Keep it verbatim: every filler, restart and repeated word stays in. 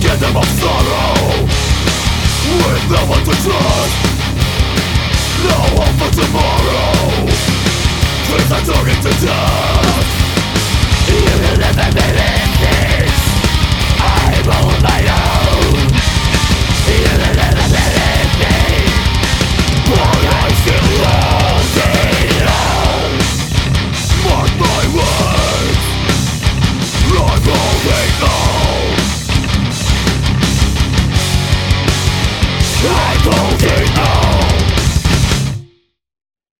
kingdom of sorrow, with no one to trust, no hope for tomorrow. Dreams are turning to dust. You will never be